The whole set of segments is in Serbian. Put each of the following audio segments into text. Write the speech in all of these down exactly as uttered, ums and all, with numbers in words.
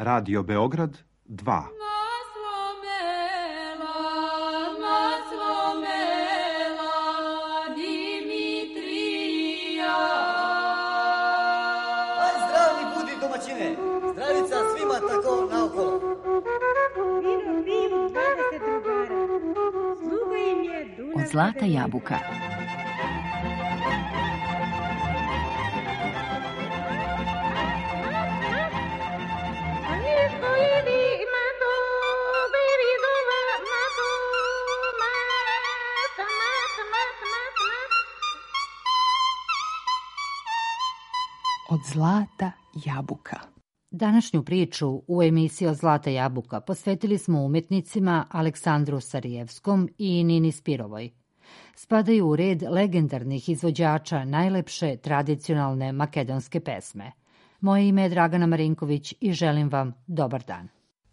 Radio Beograd dva. Zdravica svima tako naokolo. Vino piju dvadeset drugara. Sluga im je Dunav. Od zlata jabuka. Od zlata jabuka. Današnju priču u emisiji Od zlata jabuka posvetili smo umetnicima Aleksandru Sarijevskom i Nini Spirovoj. Spadaju u red legendarnih izvođača najlepše tradicionalne makedonske pesme. Moje ime je Dragana Marinković i želim vam dobar dan.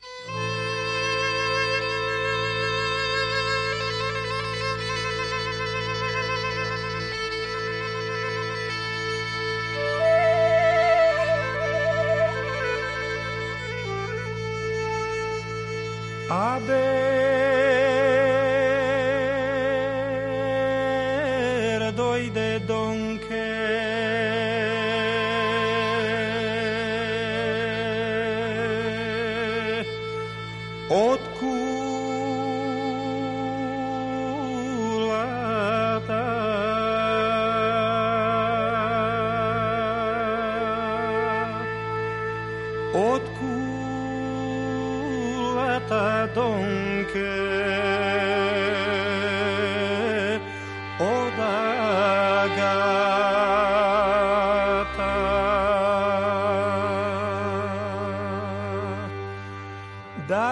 Aber dojde donke od kulata od kulata donke od agata da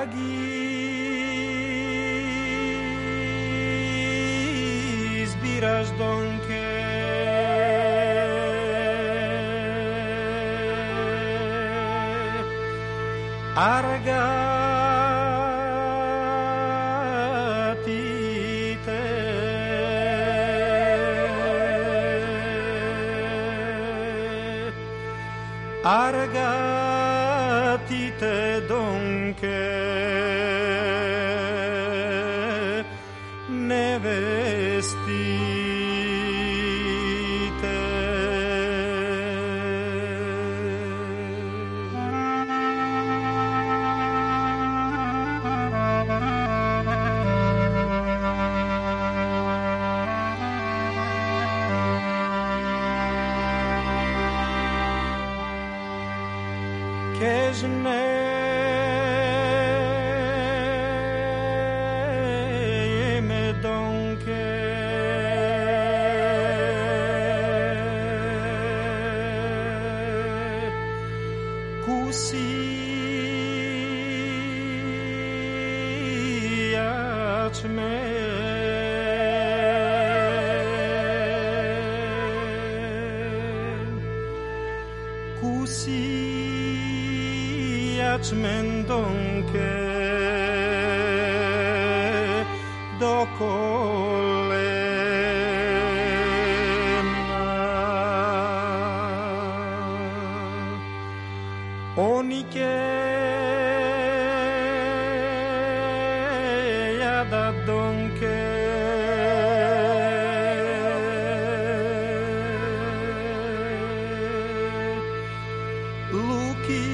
gi zbiraš donke argatite argatite donke nevestite Kežne jeme donke kusi jačme kusi jačmen donke do kolena onike jada donke luki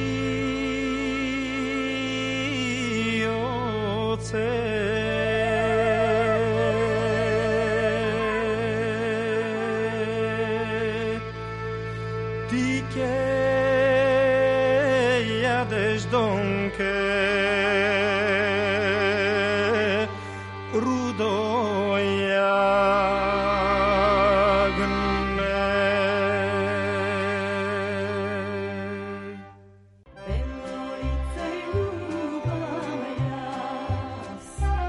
ti che jadeš donke rudo jagne Belolice ljubav jas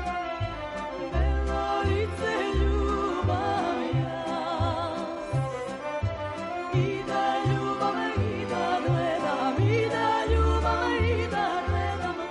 Belolice ljubav jas I da ljubav i da gledam I da ljubav i da gledam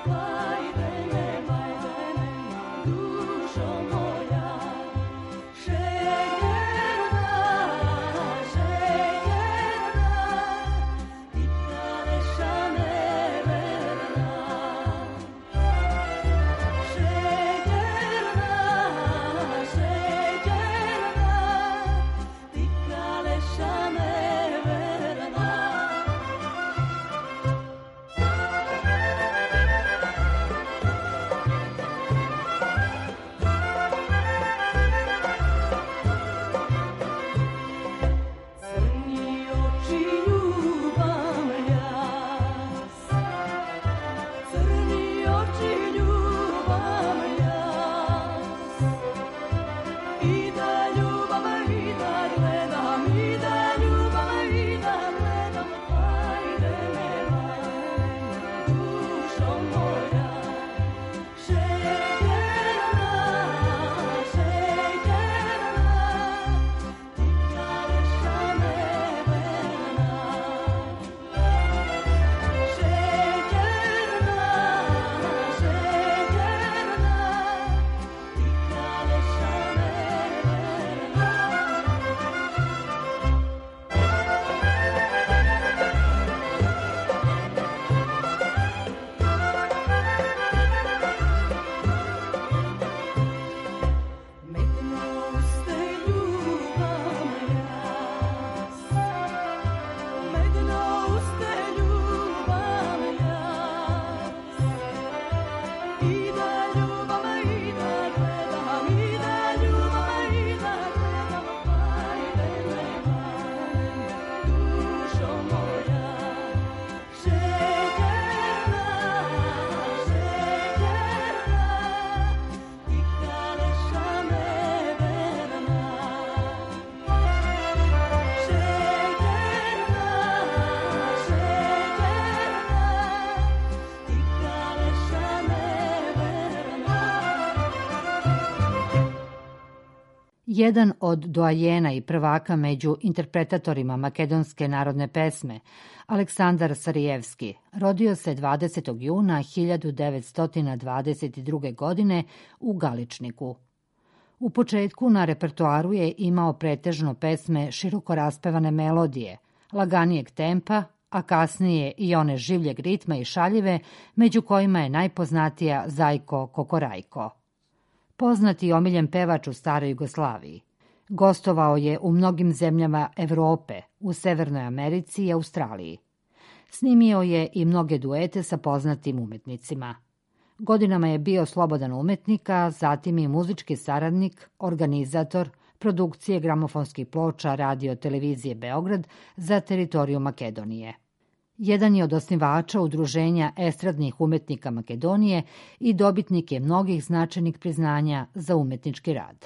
Jedan od doajena i prvaka među interpretatorima makedonske narodne pesme, Aleksandar Sarijevski, rodio se dvadesetog juna hiljadu devetsto dvadeset druge. godine u Galičniku. U početku na repertoaru je imao pretežno pesme široko raspevane melodije, laganijeg tempa, a kasnije i one življeg ritma i šaljive, među kojima je najpoznatija Zajko Kokorajko. Poznati i omiljen pevač u staroj Jugoslaviji. Gostovao je u mnogim zemljama Evrope, u Severnoj Americi i Australiji. Snimio je i mnoge duete sa poznatim umetnicima. Godinama je bio slobodan umetnik, a zatim i muzički saradnik, organizator produkcije gramofonskih ploča Radio televizije Beograd za teritoriju Makedonije. Jedan je od osnivača Udruženja estradnih umetnika Makedonije i dobitnik je mnogih značajnih priznanja za umetnički rad.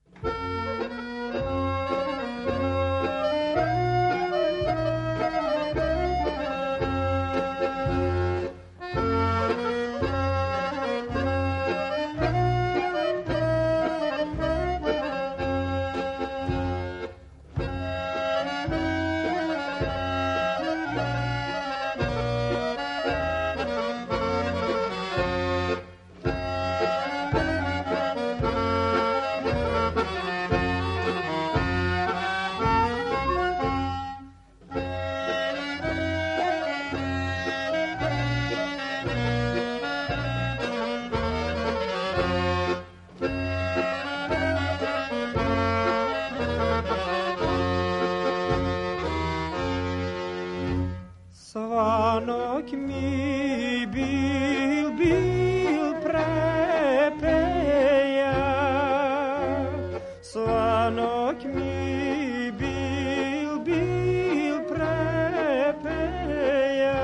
Svanok mi bil, bil prepeja, Svanok mi bil, bil prepeja,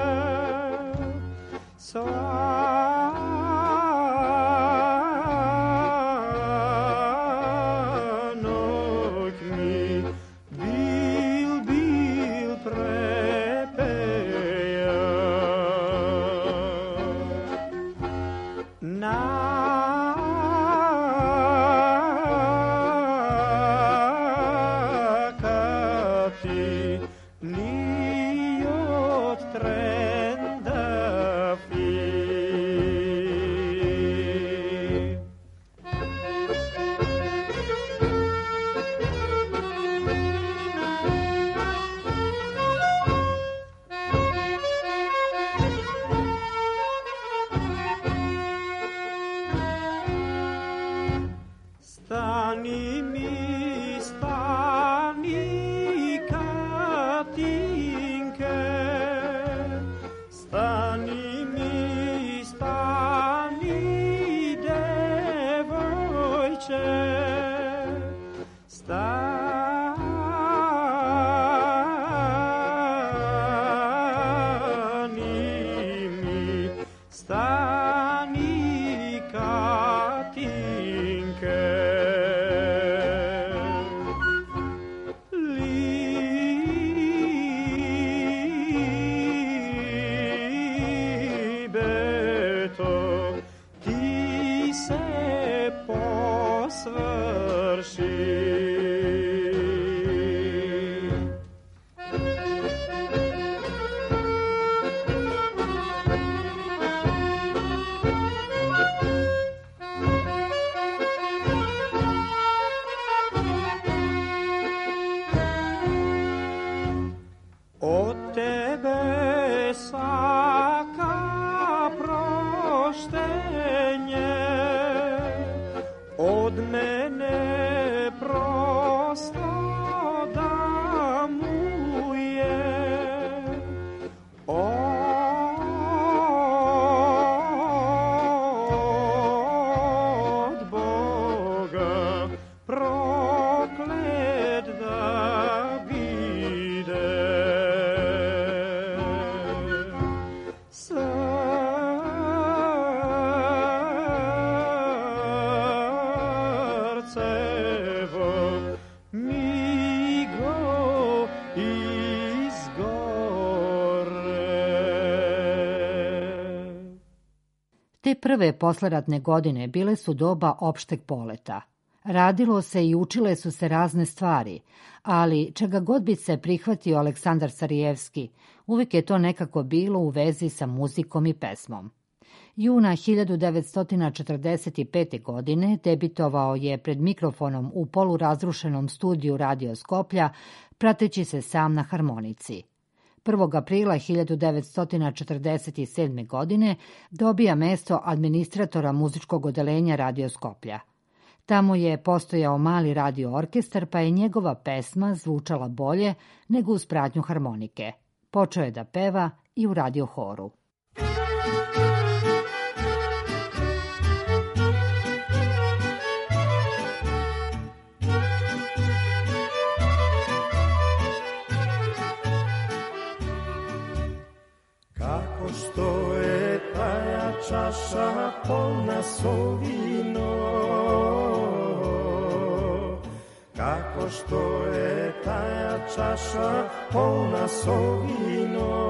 Svanok mi bil, bil prepeja. Nakati ni od trenda fi. Stani mi, stani Katinke, stani mi, stani devojče, stani mi, stani Katinke. Libeto, ti se posvrši. Od tebe svaka proštenje, od mene prosto da mu je. Od Boga proklet da bide. Srcevo mi go izgore. Te prve posleratne godine bile su doba opšteg poleta. Radilo se i učile su se razne stvari, ali čega god bi se prihvatio Aleksandar Starijevski, uvijek je to nekako bilo u vezi sa muzikom i pesmom. Juna hiljadu devetsto četrdeset pete. godine debitovao je pred mikrofonom u polurazrušenom studiju Radio Skoplja, prateći se sam na harmonici. prvog aprila hiljadu devetsto četrdeset sedme. godine dobija mesto administratora muzičkog odeljenja Radio Skoplja. Tamo je postojao mali radio orkestar, pa je njegova pesma zvučala bolje nego uz pratnju harmonike. Počeo je da peva i u radio horu. Kako što je taja čaša polna solvino, kako što je taja čaša polna solvino,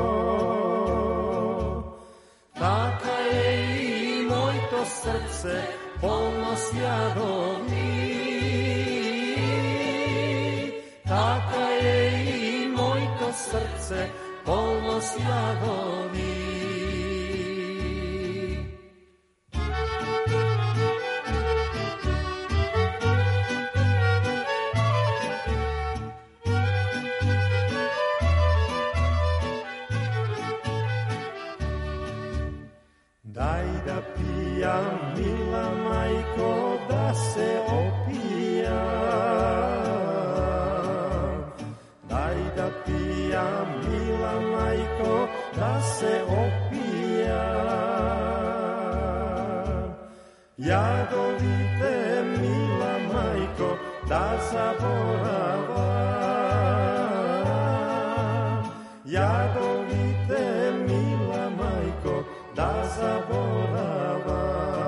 taka je i moj to srce polno sjadovni, taka je i moj to srce polno sjadovni. Daj da pijam, mila majko, da se opijam. Daj da pijam, mila majko, da se opijam. Jadovite, mila majko, da zaboravam. Jadovite, mila majko, da zaboravam.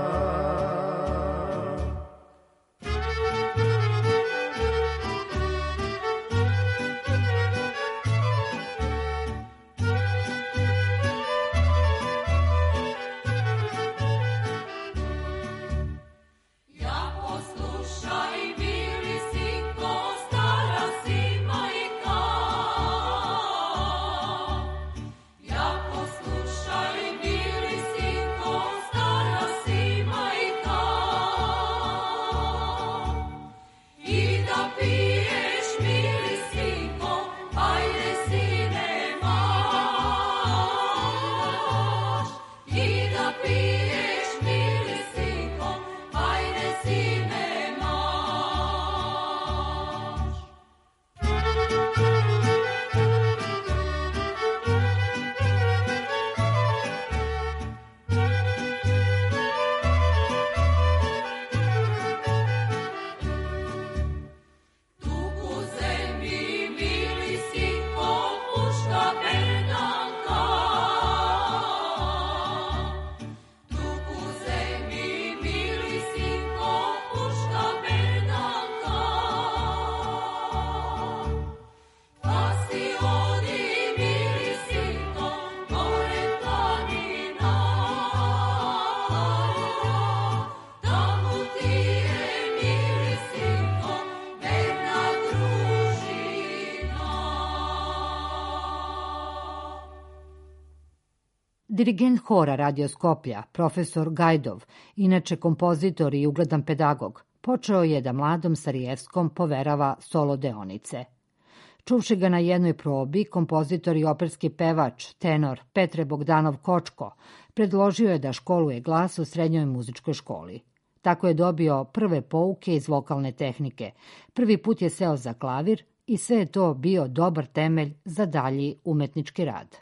Dirigent hora Radio Skoplja, profesor Gajdov, inače kompozitor i ugledan pedagog, počeo je da mladom Starijevskom poverava solo deonice. Čuvši ga na jednoj probi, kompozitor i operski pevač, tenor Petre Bogdanov Kočko, predložio je da školuje glas u srednjoj muzičkoj školi. Tako je dobio prve pouke iz vokalne tehnike. Prvi put je seo za klavir i sve je to bio dobar temelj za dalji umetnički rad.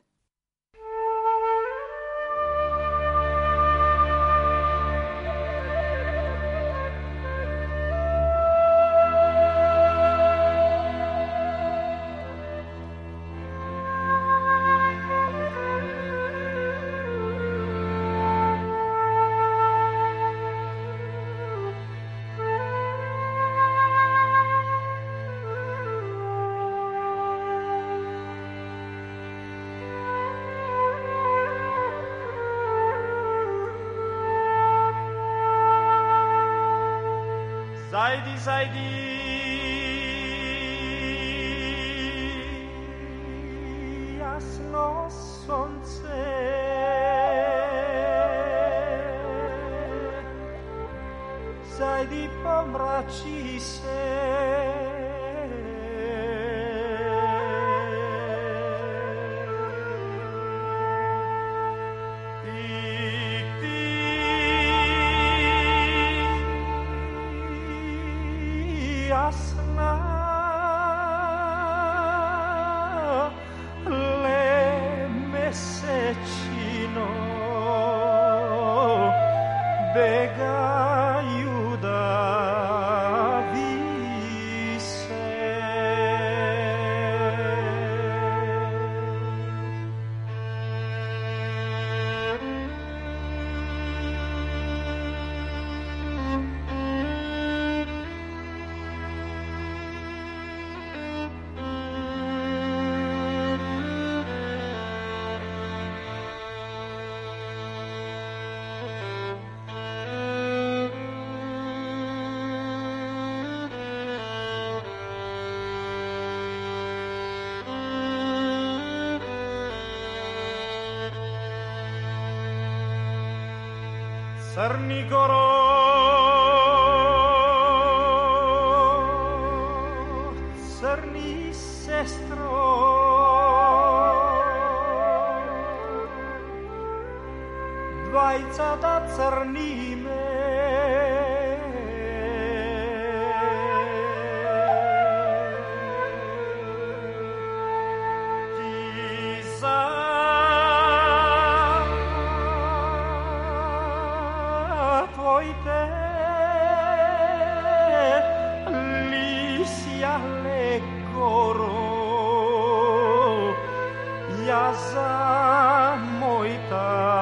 Zajdi, zajdi, jasno sonce, zajdi, pomrači se, jasna le mesečino begaju da vise. Crni goro, crni sestro, dvajca da crnime, ti za tvojte lisja le goro, ja za moj ta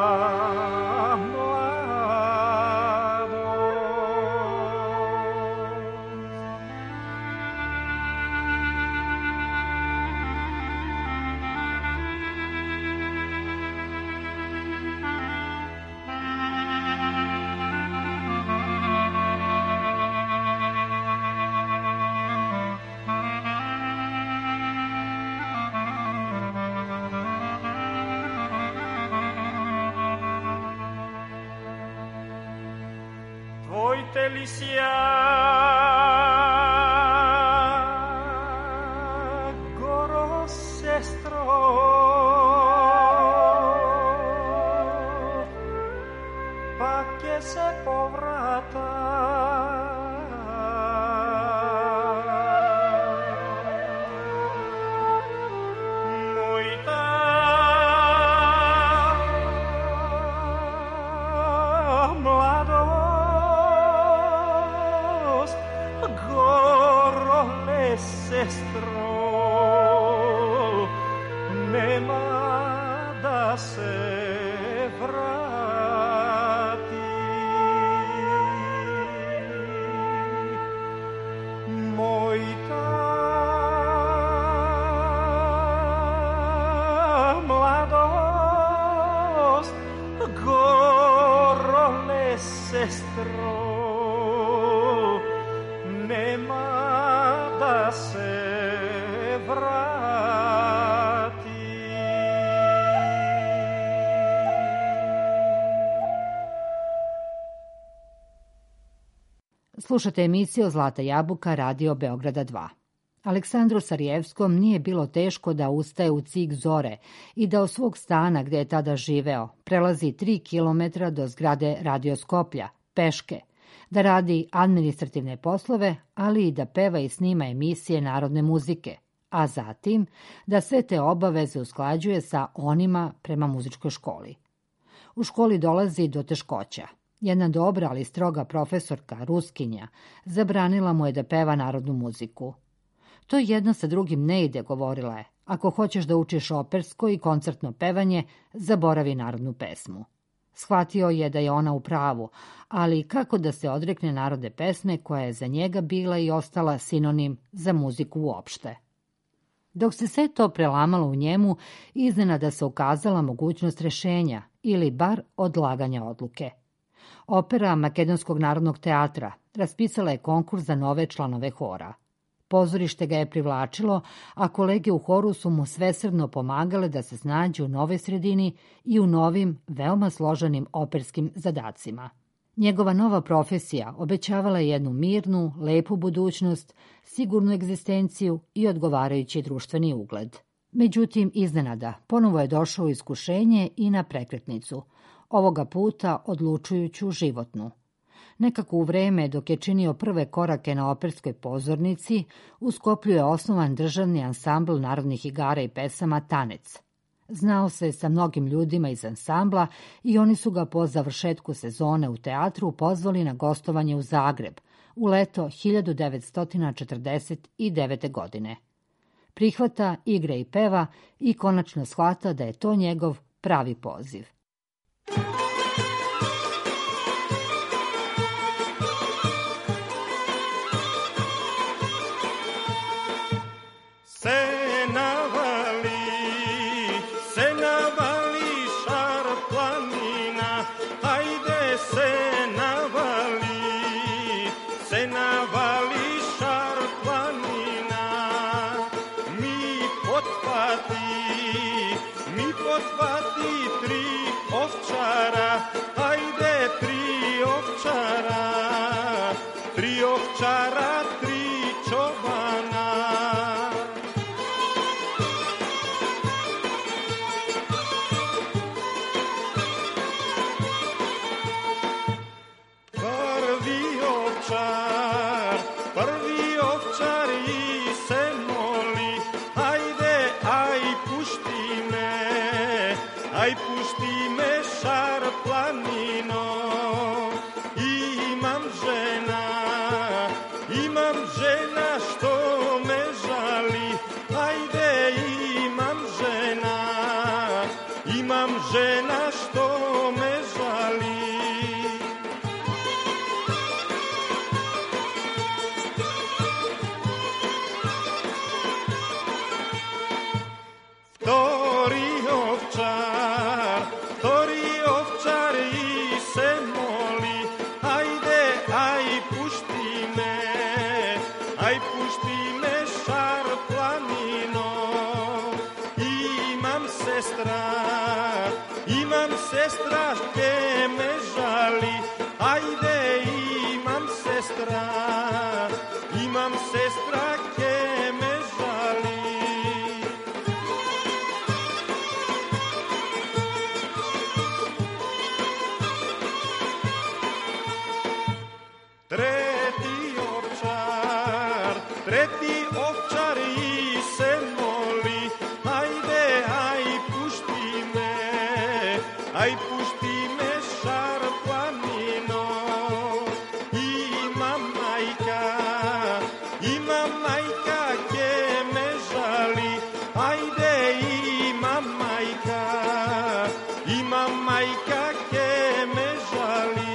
tvojte lisja goro sestro, pa che se povrata mojta mladost goro le sestro nema da se vrati. Moj ta mladost goro le sestro nema da se vrati. Slušate emisiju Zlata jabuka Radio Beograda dva. Aleksandru Sarijevskom nije bilo teško da ustaje u cik zore i da od svog stana gde je tada živeo prelazi tri kilometra do zgrade Radio Skoplja, peške, da radi administrativne poslove, ali i da peva i snima emisije narodne muzike, a zatim da sve te obaveze usklađuje sa onima prema muzičkoj školi. U školi dolazi do teškoća. Jedna dobra, ali stroga profesorka, Ruskinja, zabranila mu je da peva narodnu muziku. To jedno sa drugim ne ide, govorila je. Ako hoćeš da učiš opersko i koncertno pevanje, zaboravi narodnu pesmu. Shvatio je da je ona u pravu, ali kako da se odrekne narodne pesme koja je za njega bila i ostala sinonim za muziku uopšte. Dok se sve to prelamalo u njemu, iznenada se ukazala mogućnost rešenja ili bar odlaganja odluke. Opera Makedonskog narodnog teatra raspisala je konkurs za nove članove hora. Pozorište ga je privlačilo, a kolege u horu su mu svesrdno pomagale da se snađe u novoj sredini i u novim, veoma složenim operskim zadacima. Njegova nova profesija obećavala je jednu mirnu, lepu budućnost, sigurnu egzistenciju i odgovarajući društveni ugled. Međutim, iznenada, ponovo je došao u iskušenje i na prekretnicu, ovoga puta odlučujuću životnu. Nekako u vreme dok je činio prve korake na operskoj pozornici, u Skoplju je osnovan državni ansambl narodnih igara i pesama Tanec. Znao se sa mnogim ljudima iz ansambla i oni su ga po završetku sezone u teatru pozvali na gostovanje u Zagreb u leto hiljadu devetsto četrdeset devete. godine. Prihvata, igra i peva i konačno shvata da je to njegov pravi poziv. Se navali, se navali šar planina, hajde se navali, se navali šar planina, mi pothvati, mi pothvati tri ovčara, hajde tri ovčara, tri ovčara, tri čobana. Prvi ovčar i se moli, hajde, aj pušti me, aj pušti me šar planino. Imam žena, imam žena što me žali, hajde, imam žena, imam žena što me žali. Tori ovčar, tori ovčar i se moli, hajde, aj pušti me, aj pušti me šar planino. Imam sestra, imam sestra ke me žali, hajde, imam sestra, imam sestra ke me žali. Treti ovčar, treti ovčar i se moli, hajde, aj pušti me, aj pušti me šar planino. Ima majka, ima majka ke me žali, hajde, ima majka, ima majka ke me žali.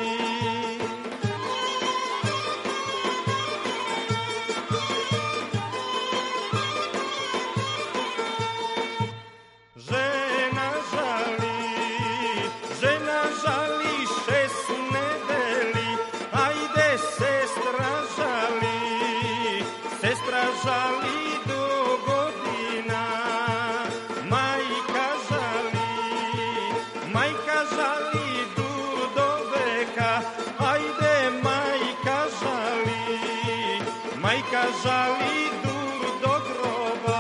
Žena žali, žena žali šest nedeli, hajde sestra žali, sestra žali do godina. Majka žali, majka žali dur do veka, hajde majka žali, majka žali dur do groba.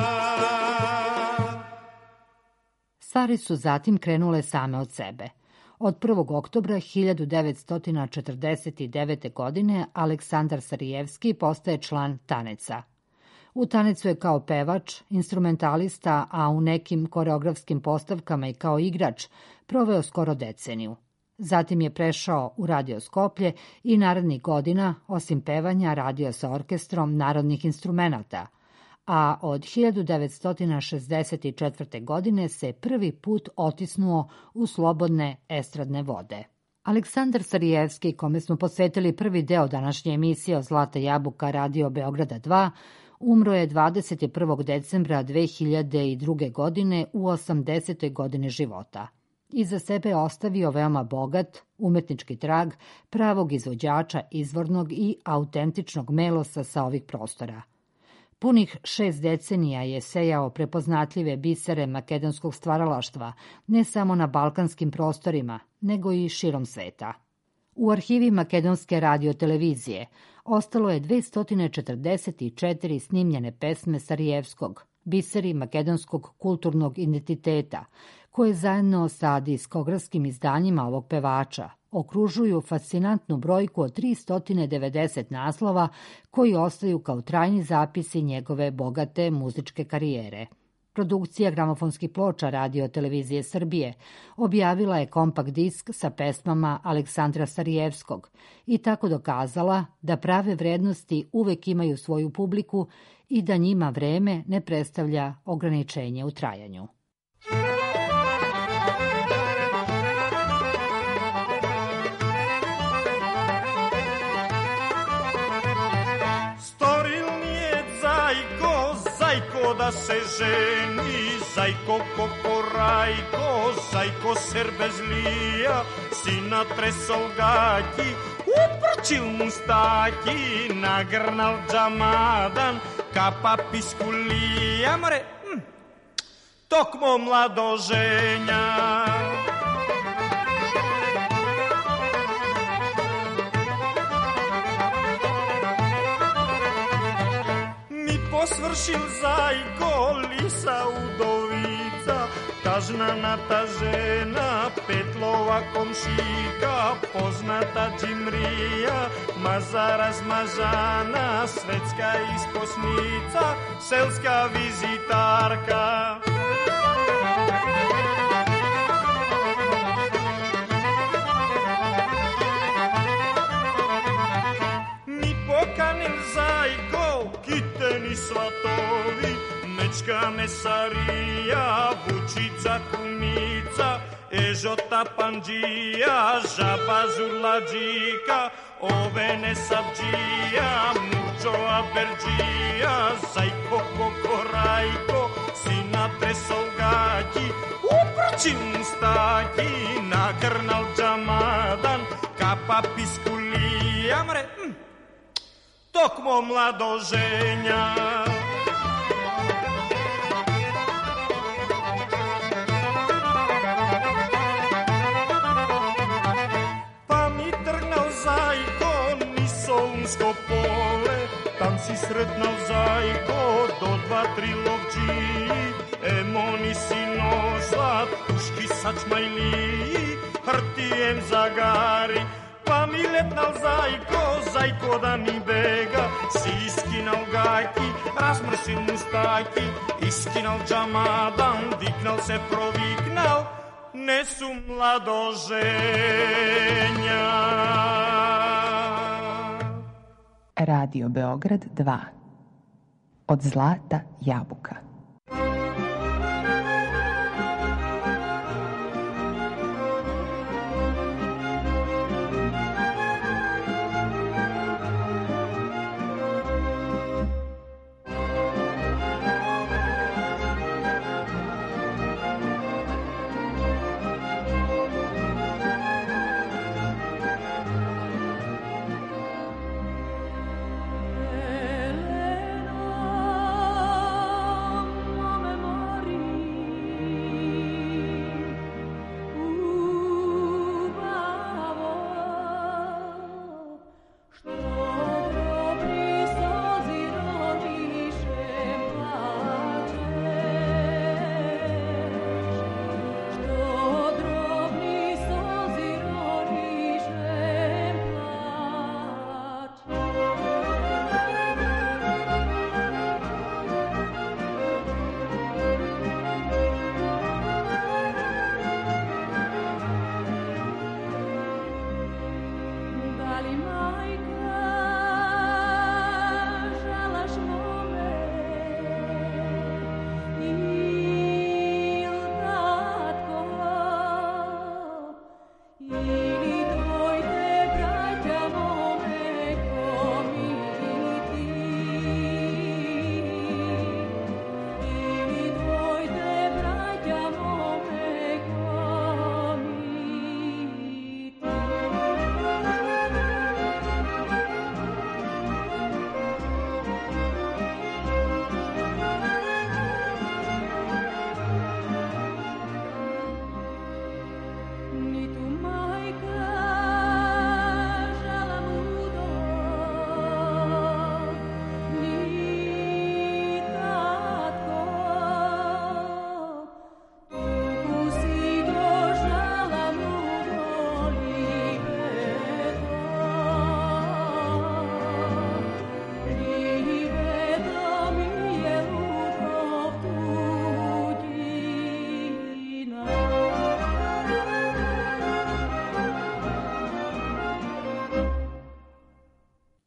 Stvari su zatim krenule same od sebe. Od prvog oktobra hiljadu devetsto četrdeset devete. godine Aleksandar Sarijevski postaje član Taneca. U Tanecu je kao pevač, instrumentalista, a u nekim koreografskim postavkama i kao igrač proveo skoro deceniju. Zatim je prešao u Radio Skoplje i narednih godina, osim pevanja, radio sa orkestrom narodnih instrumenata, a od hiljadu devetsto šezdeset četvrte. godine se prvi put otisnuo u slobodne estradne vode. Aleksandar Sarijevski, kome smo posvetili prvi deo današnje emisije o Zlata jabuka Radio Beograda dva, umro je dvadeset prvog decembra dve hiljade druge. godine u osamdesetoj godini života. Iza sebe ostavio veoma bogat umetnički trag pravog izvođača izvornog i autentičnog melosa sa ovih prostora. Punih šest decenija je sejao prepoznatljive bisere makedonskog stvaralaštva, ne samo na balkanskim prostorima, nego i širom sveta. U arhivi makedonske radiotelevizije ostalo je dvesta četrdeset četiri snimljene pesme Sarajevskog, biseri makedonskog kulturnog identiteta, koje zajedno sa diskografskim izdanjima ovog pevača okružuju fascinantnu brojku od tristo devedeset naslova koji ostaju kao trajni zapisi njegove bogate muzičke karijere. Produkcija gramofonskih ploča Radio-televizije Srbije objavila je kompakt disk sa pesmama Aleksandra Sarajevskog i tako dokazala da prave vrednosti uvek imaju svoju publiku i da njima vreme ne predstavlja ograničenje u trajanju. Da se ženi, zajko kokorajko, zajko serbezlija, sina tresol gađi, uprčil mustaki, nagrnal džamadan, kapa piskulija, more, hm, tokmo mladoženja. Posvršil zajko, lisa udovica, tažnana ta žena, petlova komšika, poznata džimrija, maza razmažana, svetska isposnica, selska vizitarka. Mi pokanil zajko, kiteni svatovi, mečka mesarija, vučica kumica, ežota pandžija, žaba žurlađika, ovene sabđija, mučova berđija, zajko kokorajko, sina presolgađi, uprčim mustaki, nagrnal džamadan, kapa piskulija, mre, hm, tokmo mladoženja. Pa mi trgnal zajko, ni solunsko pole, tam si sretnal zajko, do dva, tri lovđiji, emo nisi nosla, puški sačmajliji, hrtijem zagari, pa mi letnal zajko, zajko da mi bega, si iskinal gajki, razmrsil mustaki, iskinal džamadan, diknal se proviknal, ne su mladoženja. Radio Beograd dva. Od zlata jabuka. Elena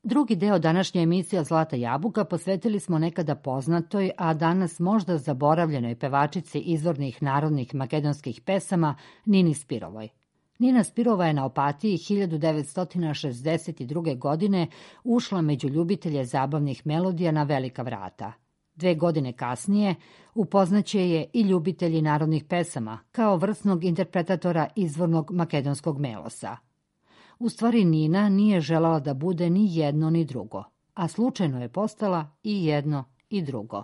Drugi deo današnje emisije Zlata jabuka posvetili smo nekada poznatoj, a danas možda zaboravljenoj pevačici izvornih narodnih makedonskih pesama Nini Spirovoj. Nina Spirova je na Opatiji hiljadu devetsto šezdeset druge. godine ušla među ljubitelje zabavnih melodija na velika vrata. Dve godine kasnije upoznaće je i ljubitelji narodnih pesama kao vrsnog interpretatora izvornog makedonskog melosa. U stvari Nina nije želala da bude ni jedno ni drugo, a slučajno je postala i jedno i drugo.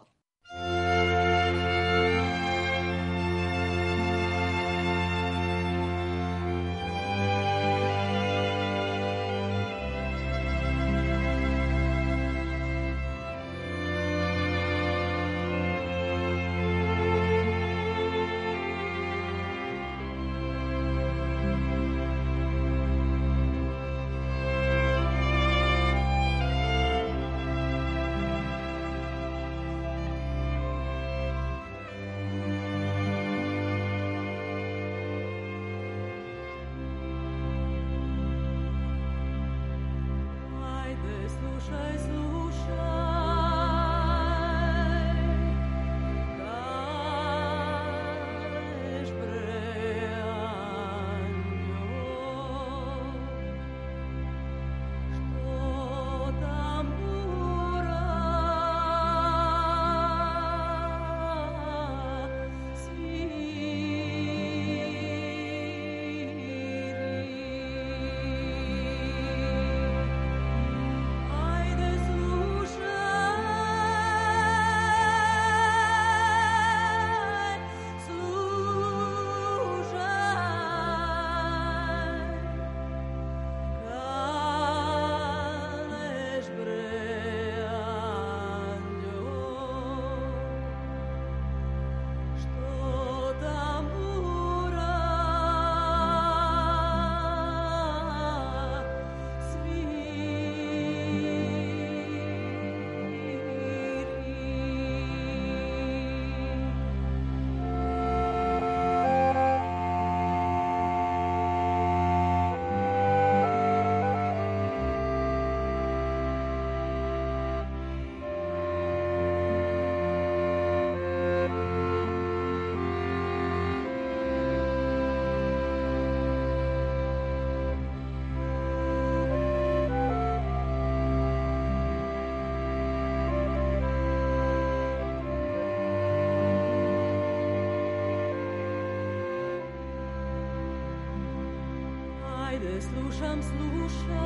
Ajde, slušam, slušam,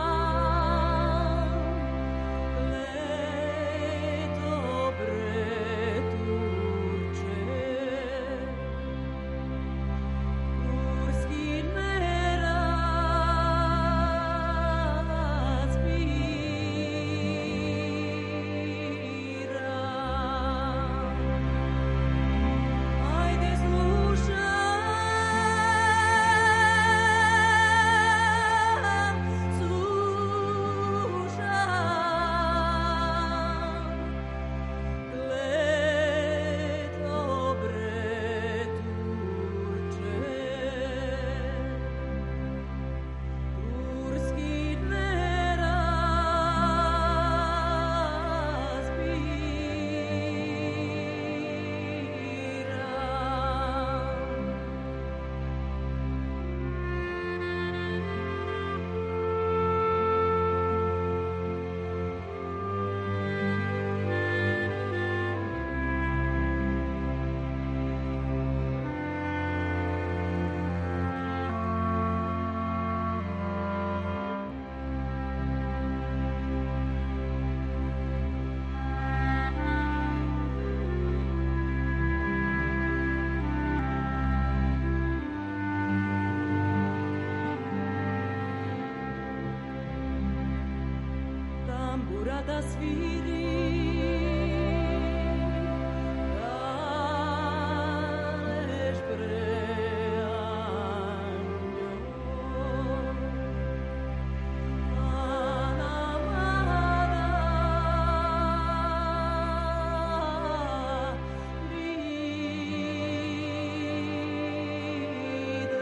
leto pretuče, turski merac bira. Ajde, slušam, tambura da sviri, daneš preanjo, Ana mlada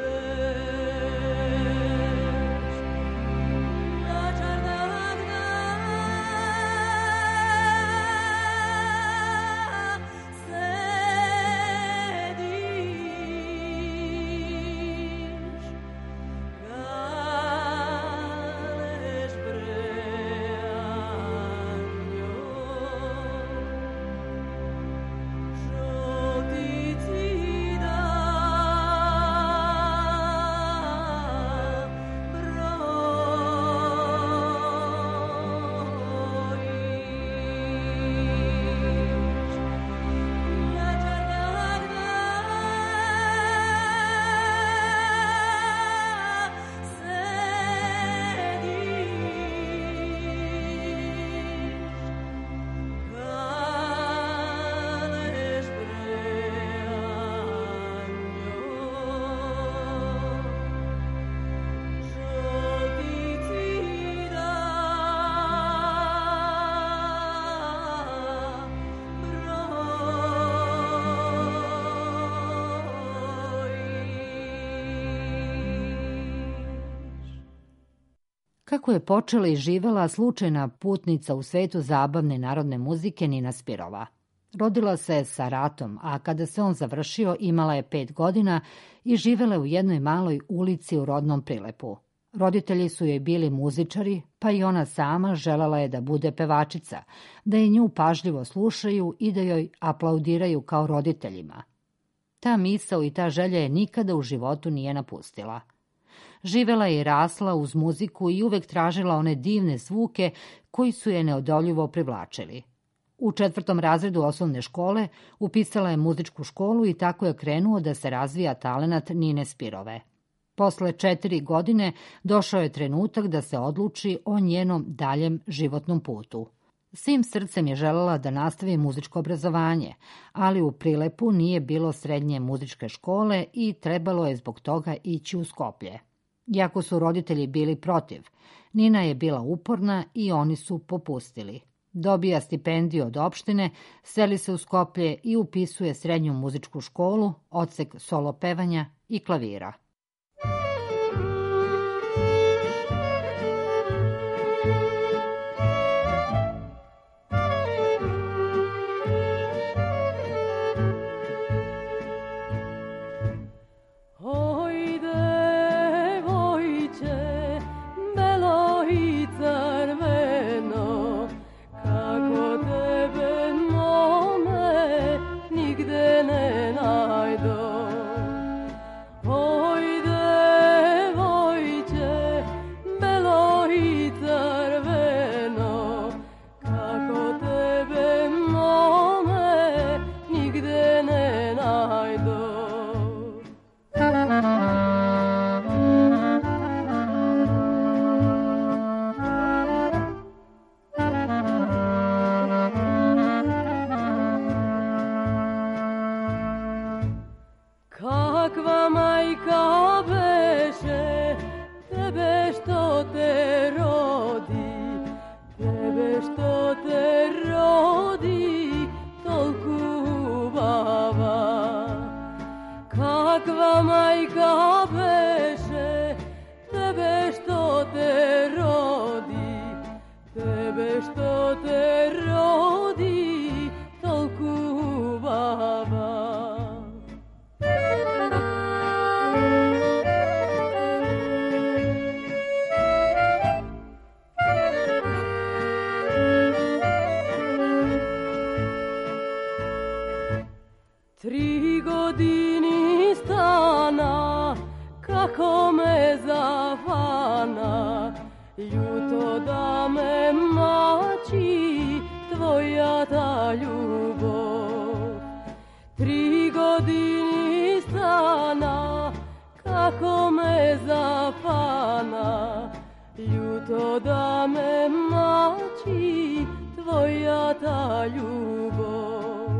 ideš, na čardak Kako je počela i živela slučajna putnica u svetu zabavne narodne muzike Nina Spirova. Rodila se sa ratom, a kada se on završio imala je pet godina i živela u jednoj maloj ulici u rodnom Prilepu. Roditelji su joj bili muzičari, pa i ona sama želela je da bude pevačica, da je nju pažljivo slušaju i da joj aplaudiraju kao roditeljima. Ta misao i ta želja je nikada u životu nije napustila. Živela je i rasla uz muziku i uvek tražila one divne zvuke koji su je neodoljivo privlačili. U četvrtom razredu osnovne škole upisala je muzičku školu i tako je krenuo da se razvija talenat Nine Spirove. Posle četiri godine došao je trenutak da se odluči o njenom daljem životnom putu. Svim srcem je želela da nastavi muzičko obrazovanje, ali u Prilepu nije bilo srednje muzičke škole i trebalo je zbog toga ići u Skoplje. Iako su roditelji bili protiv, Nina je bila uporna i oni su popustili. Dobija stipendiju od opštine, seli se u Skoplje i upisuje srednju muzičku školu, odsek solo pevanja i klavira. Tri godini stana, kako me zavana, ljuto da me mači, tvoja ta ljubov. Tri godini stana, kako me zapana, ljuto da me mači, tvoja ta ljubov.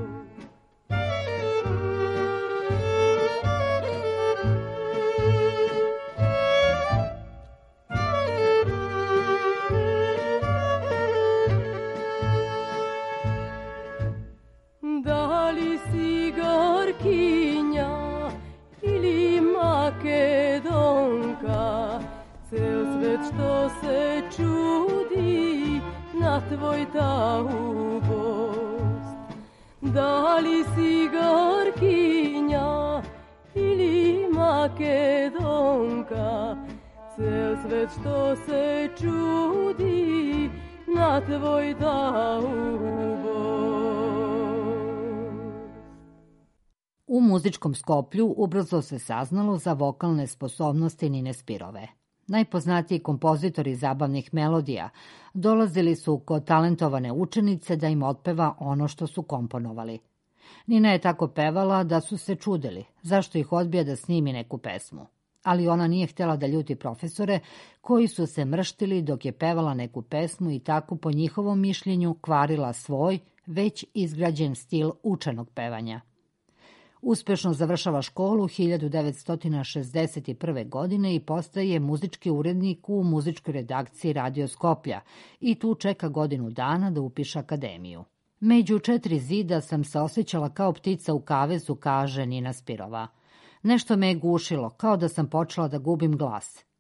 Ili Makedonka, cel svet što se čudi na tvoj taubost. Da li si Gorkinja ili Makedonka, cel svet što se čudi na tvoj taubost. U muzičkom Skoplju ubrzo se saznalo za vokalne sposobnosti Nine Spirove. Najpoznatiji kompozitori zabavnih melodija dolazili su kod talentovane učenice da im otpeva ono što su komponovali. Nina je tako pevala da su se čudili zašto ih odbija da snimi neku pesmu. Ali ona nije htjela da ljuti profesore koji su se mrštili dok je pevala neku pesmu i tako po njihovom mišljenju kvarila svoj, već izgrađen stil učenog pevanja. Uspešno završava školu hiljadu devetsto šezdeset prve. godine i postaje muzički urednik u muzičkoj redakciji Radio Skoplja i tu čeka godinu dana da upiše akademiju. Među četiri zida sam se osjećala kao ptica u kavezu, kaže Nina Spirova. Nešto me je gušilo, kao da sam počela da gubim glas.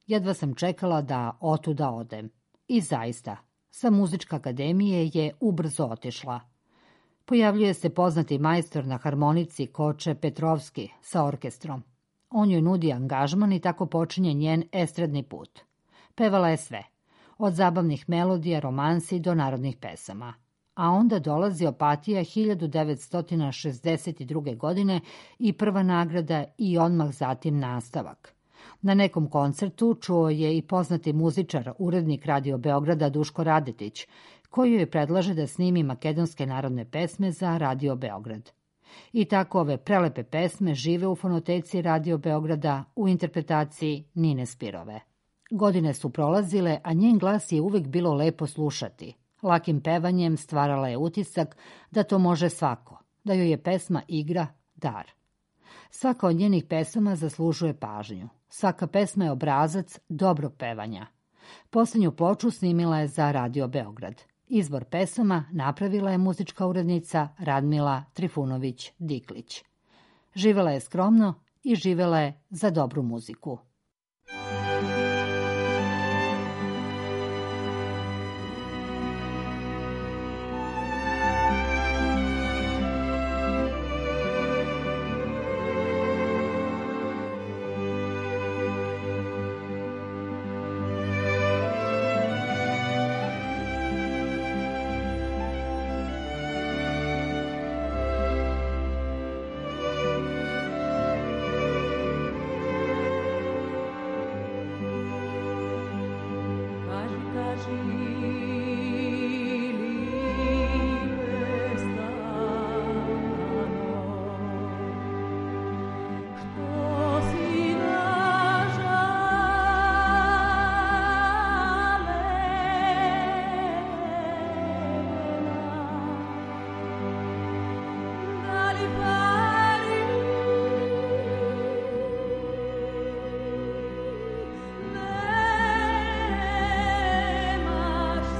Jedva sam čekala da otuda odem. I zaista, sa muzičke akademije je ubrzo otišla. Pojavljuje se poznati majstor na harmonici Koče Petrovski sa orkestrom. On joj nudi angažman i tako počinje njen estradni put. Pevala je sve, od zabavnih melodija, romansi do narodnih pesama. A onda dolazi Opatija hiljadu devetsto šezdeset druge. godine i prva nagrada i odmah zatim nastavak. Na nekom koncertu čuo je i poznati muzičar, urednik Radio Beograda Duško Radetić, koji joj predlaže da snimi makedonske narodne pesme za Radio Beograd. I tako ove prelepe pesme žive u fonoteci Radio Beograda u interpretaciji Nine Spirove. Godine su prolazile, a njen glas je uvek bilo lepo slušati. Lakim pevanjem stvarala je utisak da to može svako, da joj je pesma igra dar. Svaka od njenih pesama zaslužuje pažnju. Svaka pesma je obrazac dobrog pevanja. Posljednju ploču snimila je za Radio Beograd. Izbor pesama napravila je muzička urednica Radmila Trifunović-Diklić. Živela je skromno i živela je za dobru muziku. Nemaš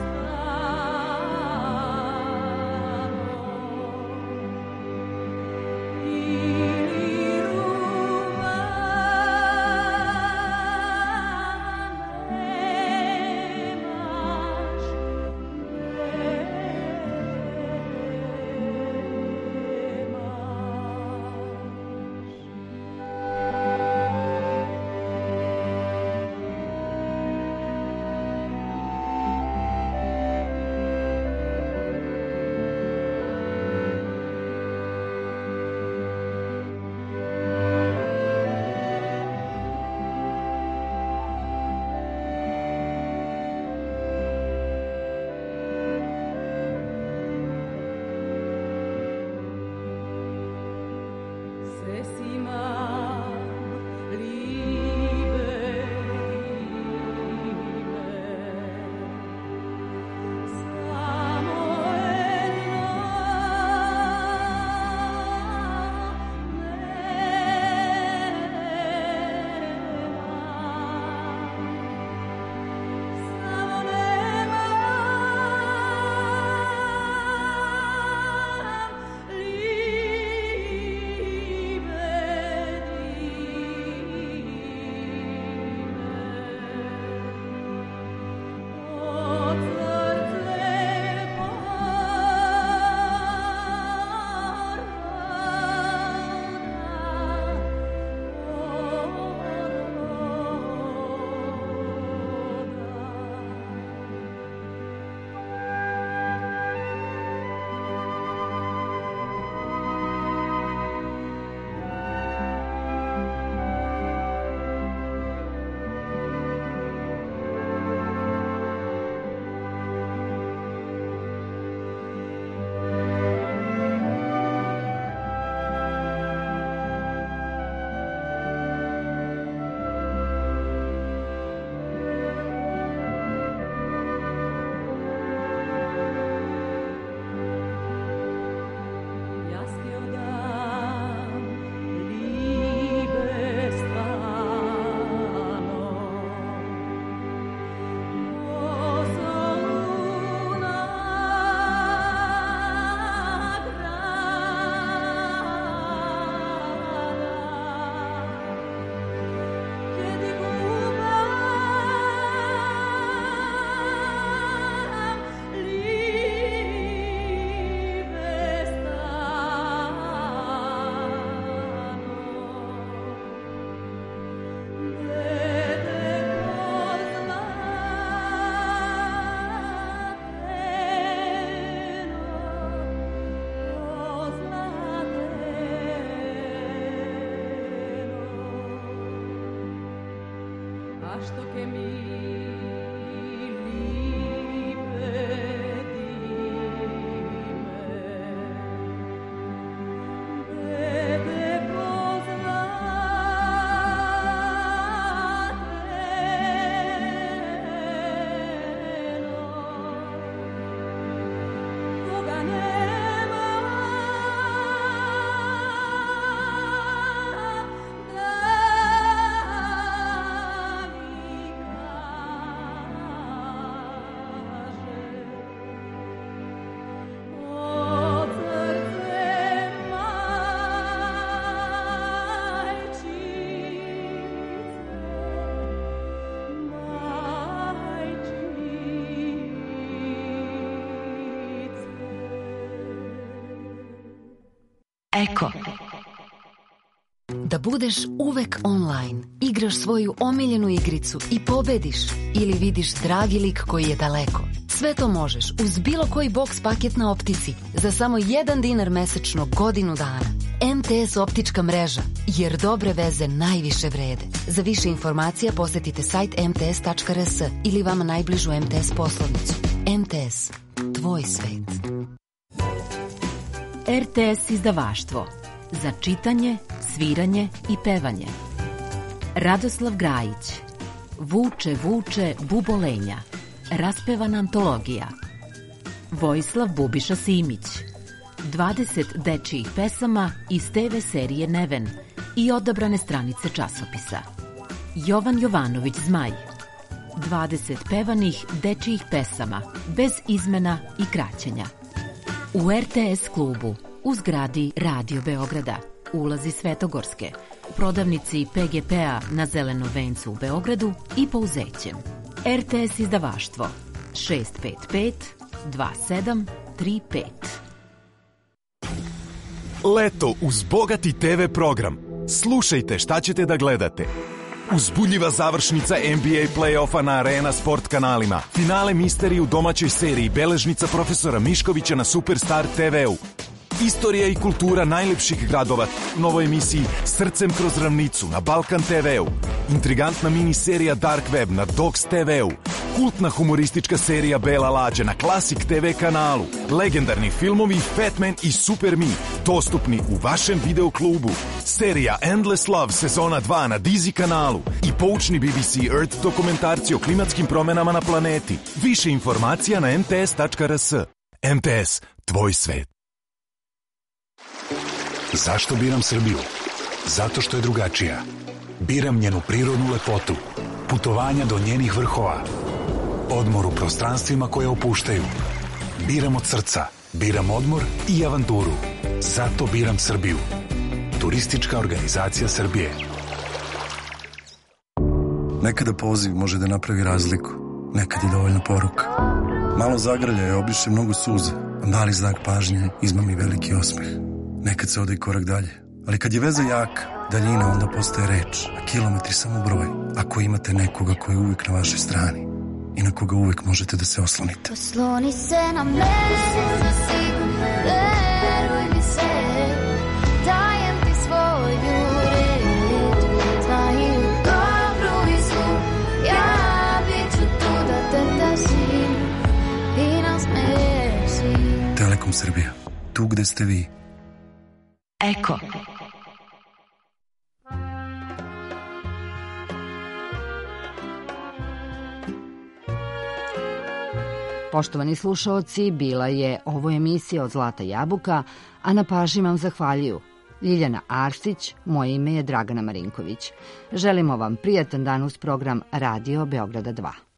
što ke mi Eko. Da budeš uvek online, igraš svoju omiljenu igricu i pobediš ili vidiš dragi lik koji je daleko. Sve to možeš uz bilo koji boks paket na Optici za samo jedan dinar mesečno godinu dana. em te es optička mreža, jer dobre veze najviše vrede. Za više informacija posetite sajt em te es tačka er es ili vama najbližu em te es poslovnicu. em te es, tvoj svet. er te es izdavaštvo za čitanje, sviranje i pevanje. Radoslav Grajić. Vuče, vuče, bubolenja. Raspevana antologija. Vojislav Bubiša Simić. dvadeset dečijih pesama iz te ve serije Neven i odabrane stranice časopisa. Jovan Jovanović Zmaj. dvadeset pevanih dečijih pesama, bez izmena i kraćenja. U er te es klubu, u zgradi Radio Beograda, ulazi Svetogorske, prodavnici pe ge pe-a na Zelenom vencu u Beogradu i Pouzećem. er te es izdavaštvo šest pet pet dva sedam tri pet. Leto uz bogati te ve program. Slušajte šta ćete da gledate. Uzbudljiva završnica en be a play-offa na Arena Sport kanalima. Finale misterije u domaćoj seriji Beležnica profesora Miškovića na Superstar te ve-u. Istorija i kultura najlepših gradova u novoj emisiji Srcem kroz ravnicu na Balkan te ve-u. Intrigantna miniserija Dark Web na Dogs te ve-u. Kultna humoristička serija Bela lađa na Classic te ve kanalu. Legendarni filmovi Fatman i Super Me dostupni u vašem videoklubu. Serija Endless Love sezona dva na Dizi kanalu i poučni be be ce Earth dokumentarci o klimatskim promenama na planeti. Više informacija na em te es tačka er es. em te es, tvoj svet. Zašto biram Srbiju? Zato što je drugačija. Biram njenu prirodnu lepotu, putovanja do njenih vrhova, odmor u prostranstvima koje opuštaju. Biram od srca, biram odmor i avanturu. Zato biram Srbiju. Turistička organizacija Srbije. Nekada poziv može da napravi razliku, nekad je dovoljna poruka. Malo zagrlja je obriše mnogo suza, a mali znak pažnje izmami veliki osmeh. Nekad se ode i korak dalje, ali kad je veza jaka, daljina onda postaje reč, a kilometri samo broj, ako imate nekoga koji je uvijek na vašoj strani i na koga uvijek možete da se oslonite. Osloni se na mene, veruj mi se, dajem ti svoju reč, znaju dobru i zlu, ja bit ću tu da te tasim i nasmeješ. Telekom Srbija, tu gde ste vi. Eko. Poštovani slušaoci, bila je ovo emisija od Zlata jabuka, a na pažnji vam zahvaljuju Ljiljana Arsić, moje ime je Dragana Marinković. Želimo vam prijatan dan uz program Radio Beograda dva.